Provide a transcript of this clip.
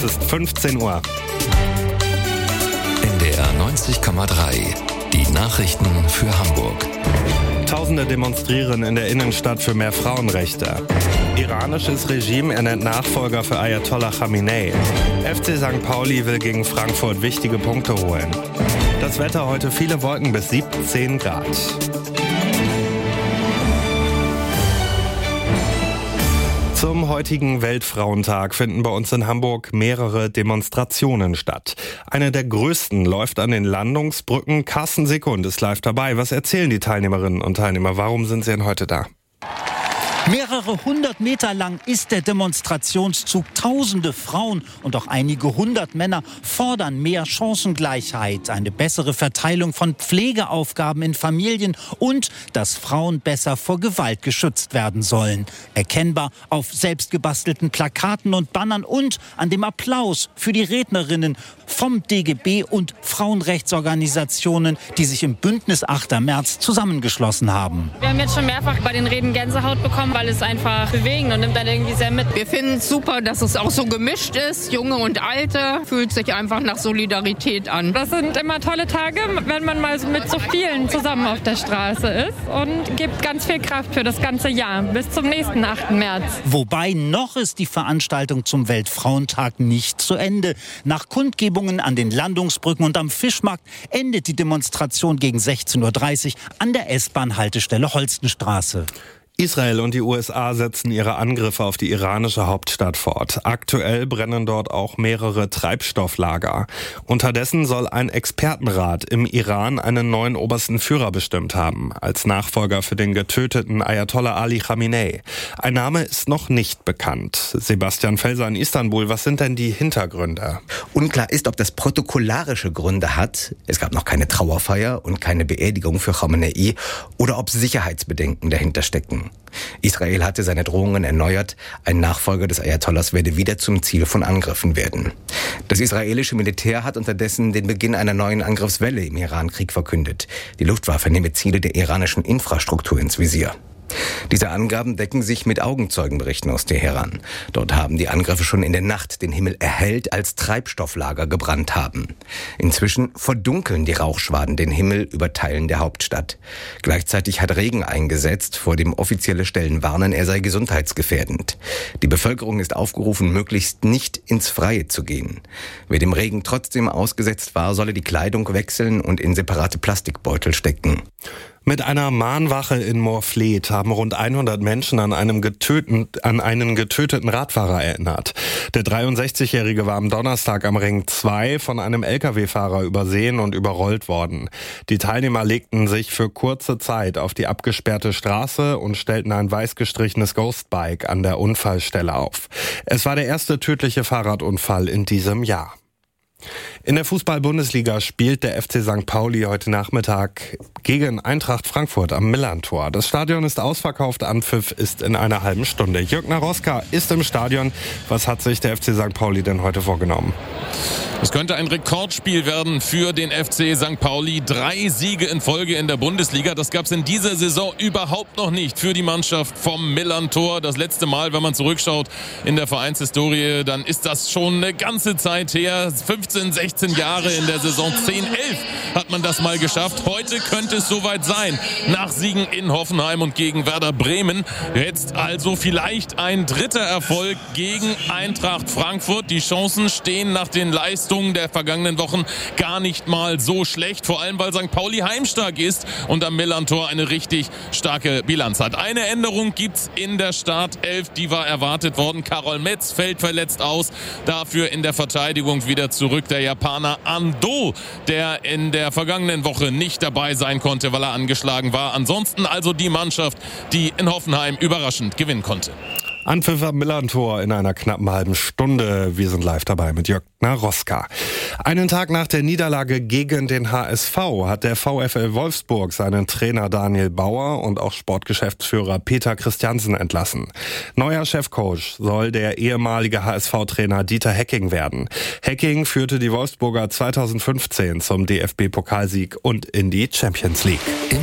Es ist 15 Uhr. NDR 90,3. Die Nachrichten für Hamburg. Tausende demonstrieren in der Innenstadt für mehr Frauenrechte. Iranisches Regime ernennt Nachfolger für Ayatollah Khamenei. FC St. Pauli will gegen Frankfurt wichtige Punkte holen. Das Wetter heute: viele Wolken bis 17 Grad. Zum heutigen Weltfrauentag finden bei uns in Hamburg mehrere Demonstrationen statt. Eine der größten läuft an den Landungsbrücken. Carsten Sekund ist live dabei. Was erzählen die Teilnehmerinnen und Teilnehmer? Warum sind sie denn heute da? Mehrere hundert Meter lang ist der Demonstrationszug. Tausende Frauen und auch einige hundert Männer fordern mehr Chancengleichheit, eine bessere Verteilung von Pflegeaufgaben in Familien und dass Frauen besser vor Gewalt geschützt werden sollen. Erkennbar auf selbstgebastelten Plakaten und Bannern und an dem Applaus für die Rednerinnen vom DGB und Frauenrechtsorganisationen, die sich im Bündnis 8. März zusammengeschlossen haben. Wir haben jetzt schon mehrfach bei den Reden Gänsehaut bekommen, weil es einfach bewegend und nimmt dann irgendwie sehr mit. Wir finden es super, dass es auch so gemischt ist. Junge und Alte, fühlt sich einfach nach Solidarität an. Das sind immer tolle Tage, wenn man mal mit so vielen zusammen auf der Straße ist, und gibt ganz viel Kraft für das ganze Jahr bis zum nächsten 8. März. Wobei noch ist die Veranstaltung zum Weltfrauentag nicht zu Ende. Nach Kundgebungen an den Landungsbrücken und am Fischmarkt endet die Demonstration gegen 16:30 Uhr an der S-Bahn-Haltestelle Holstenstraße. Israel und die USA setzen ihre Angriffe auf die iranische Hauptstadt fort. Aktuell brennen dort auch mehrere Treibstofflager. Unterdessen soll ein Expertenrat im Iran einen neuen obersten Führer bestimmt haben, als Nachfolger für den getöteten Ayatollah Ali Khamenei. Ein Name ist noch nicht bekannt. Sebastian Felser in Istanbul, was sind denn die Hintergründe? Unklar ist, ob das protokollarische Gründe hat. Es gab noch keine Trauerfeier und keine Beerdigung für Khamenei, oder ob Sicherheitsbedenken dahinter stecken. Israel hatte seine Drohungen erneuert, ein Nachfolger des Ayatollahs werde wieder zum Ziel von Angriffen werden. Das israelische Militär hat unterdessen den Beginn einer neuen Angriffswelle im Iran-Krieg verkündet. Die Luftwaffe nehme Ziele der iranischen Infrastruktur ins Visier. Diese Angaben decken sich mit Augenzeugenberichten aus Teheran. Dort haben die Angriffe schon in der Nacht den Himmel erhellt, als Treibstofflager gebrannt haben. Inzwischen verdunkeln die Rauchschwaden den Himmel über Teilen der Hauptstadt. Gleichzeitig hat Regen eingesetzt, vor dem offizielle Stellen warnen, er sei gesundheitsgefährdend. Die Bevölkerung ist aufgerufen, möglichst nicht ins Freie zu gehen. Wer dem Regen trotzdem ausgesetzt war, solle die Kleidung wechseln und in separate Plastikbeutel stecken. Mit einer Mahnwache in Moorfleet haben rund 100 Menschen an einen getöteten Radfahrer erinnert. Der 63-Jährige war am Donnerstag am Ring 2 von einem Lkw-Fahrer übersehen und überrollt worden. Die Teilnehmer legten sich für kurze Zeit auf die abgesperrte Straße und stellten ein weiß gestrichenes Ghostbike an der Unfallstelle auf. Es war der erste tödliche Fahrradunfall in diesem Jahr. In der Fußball-Bundesliga spielt der FC St. Pauli heute Nachmittag gegen Eintracht Frankfurt am Millantor. Das Stadion ist ausverkauft, Anpfiff ist in einer halben Stunde. Jörg Naroska ist im Stadion. Was hat sich der FC St. Pauli denn heute vorgenommen? Es könnte ein Rekordspiel werden für den FC St. Pauli. 3 Siege in Folge in der Bundesliga. Das gab es in dieser Saison überhaupt noch nicht für die Mannschaft vom Millantor. Das letzte Mal, wenn man zurückschaut in der Vereinshistorie, dann ist das schon eine ganze Zeit her. 15, 16 Jahre in der Saison 10, 11 hat man das mal geschafft. Heute könnte es soweit sein. Nach Siegen in Hoffenheim und gegen Werder Bremen. Jetzt also vielleicht ein dritter Erfolg gegen Eintracht Frankfurt. Die Chancen stehen nach den Leistungen der vergangenen Wochen gar nicht mal so schlecht. Vor allem, weil St. Pauli heimstark ist und am Millantor eine richtig starke Bilanz hat. Eine Änderung gibt's in der Startelf, die war erwartet worden. Karol Metz fällt verletzt aus. Dafür in der Verteidigung wieder zurück der Japaner Ando, der in der vergangenen Woche nicht dabei sein konnte, weil er angeschlagen war. Ansonsten also die Mannschaft, die in Hoffenheim überraschend gewinnen konnte. Anpfiff am Millantor in einer knappen halben Stunde. Wir sind live dabei mit Jörg Naroska. Einen Tag nach der Niederlage gegen den HSV hat der VfL Wolfsburg seinen Trainer Daniel Bauer und auch Sportgeschäftsführer Peter Christiansen entlassen. Neuer Chefcoach soll der ehemalige HSV-Trainer Dieter Hecking werden. Hecking führte die Wolfsburger 2015 zum DFB-Pokalsieg und in die Champions League.